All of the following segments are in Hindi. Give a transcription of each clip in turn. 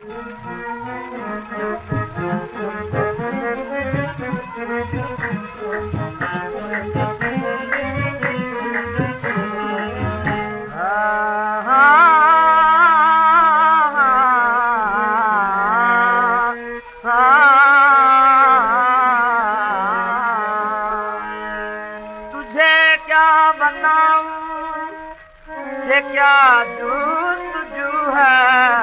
ये क्या जू है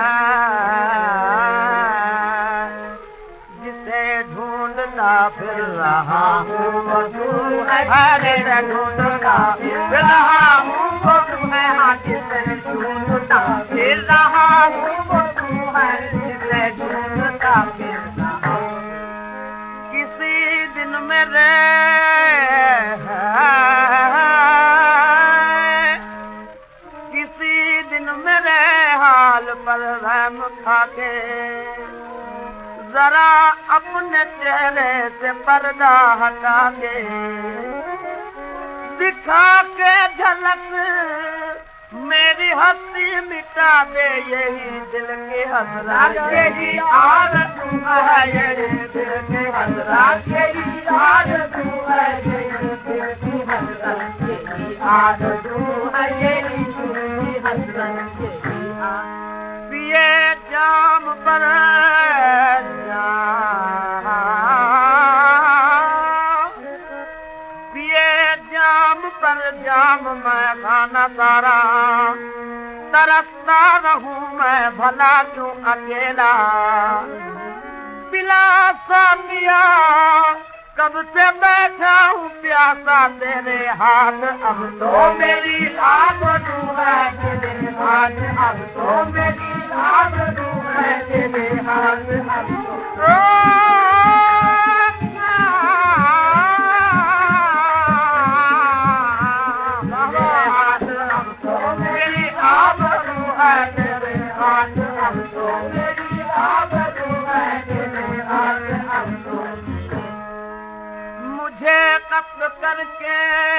जिसे ढूंढता फिर रहा हूँ वो तू है, ढूंढता फिर रहा हूँ वो तू है, हाँ जिसे ढूंढता फिर रहा हूँ वो तू है, जिसे ढूंढता फिर रहा हूँ। किसी दिन मेरे पर रहम खाके जरा अपने चेहरे से पर्दा हटा के दिखा के झलक मेरी हंसी मिटा दे, यही दिल के हसरत यही आरज़ू है, यही दिल के हसरत यही आरज़ू है, यही दिल की हसरत यही आरज़ू है, यही दिल की हसरत यही पिए जाम पर पिए जाम पर जाम मैं खाना सारा तरसता रहूं मैं भला क्यों अकेला पिला सामिया कब से बैठा हूँ प्यासा तेरे हाथ, अब तो मेरी आबरू है तेरे हाथ, अब तो मेरी आबरू है तेरे हाथ, अब तो अब तो मेरी आबरू है तेरे हाथ, अब तो मेरी आबरू है तेरे हाथ, अब तो मुझे कत्ल करके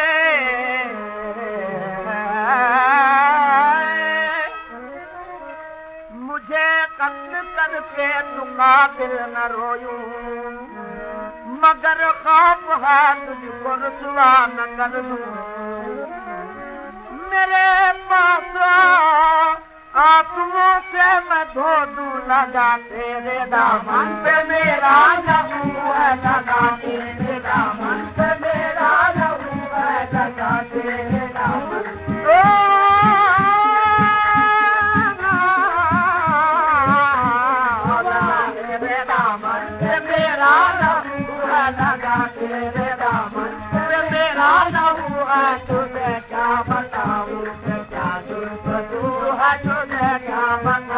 तू कातिल न रोयूं, मगर खौफ है तुझको रुसवा न कर दूं। मेरे पास आंसुओं से मैं धो दूं लगा तेरे दामन पे मेरा लहू है, लगा तेरे दामन पे मेरा लहू है, लगा तेरे दामन तेरे दामन पे मेरा लहू है, लगा तेरे दामन पे मेरा लहू है। तुझे क्या बताऊं क्या जुल्म तू है, तुझे क्या बताऊं